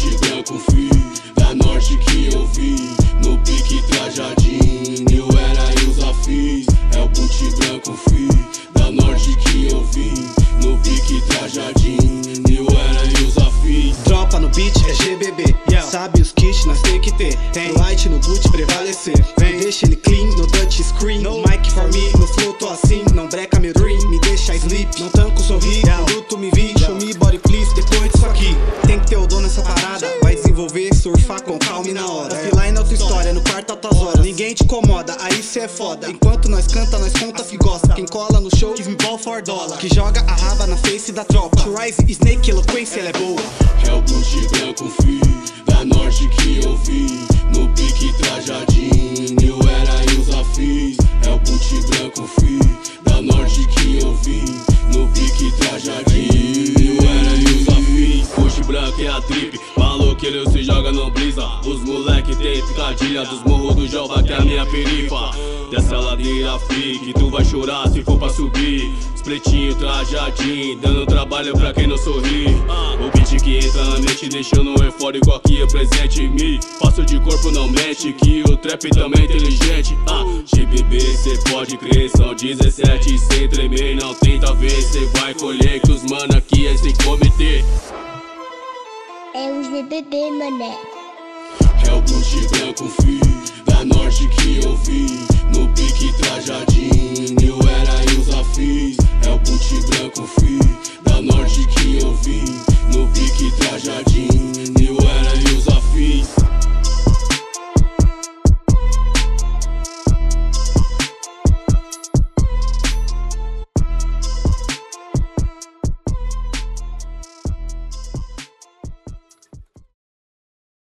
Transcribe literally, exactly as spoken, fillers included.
boot branco, fi, da norte que eu vim, no pique Trajadinho, New Era e os afins. É o boot branco, fi, da norte que eu vim, no pique Trajadinho, New Era e os afins. Tropa no beat é G B B, yeah. Sabe os kits nós tem que ter, tem light no boot prevalecer. Vem, deixa ele clean no touch screen, no mic for me, no flow tô assim, não breca meu dream, me deixa sleep, não tanco sorrir, yeah. Produto me vi, show me body please, depois disso aqui tem que ter o dono nessa parada, vai desenvolver, surfar com calma e na hora. Offline é outra história, no quarto altas horas, ninguém te incomoda, aí cê é foda. Enquanto nós canta, nós conta que gosta, quem cola no show, give me ball for dollar, que joga a raba na face da tropa. To rise, snake, eloquência, ela é boa. É o boot branco, fi, da norte que eu vim, no pique Trajadinho, New Era e os afins. É o boot branco, fi, da norte que eu vim, no pique Trajadinho, New Era e os afins. Boot branco é a trip, maloqueiro se joga no brisa. Os moleque tem picadilha dos morros do Jova que é a minha perifa. Dessa ladeira freak, tu vai chorar se for pra subir. Spletinho, Trajadinho, dando trabalho pra quem não sorri. O beat que entra na mente, deixando um eufórico aqui é presente em mim. Passo de corpo não mente, que o trap também é inteligente. Ah, G B B, cê pode crer, são dezessete sem tremer. Não tenta ver, cê vai colher, que os mano aqui é sem cometer. É o G B B, mané. É o boot branco, fi, da norte que eu vim, no pique Trajadinho, New Era e os afins. É o boot branco, fi,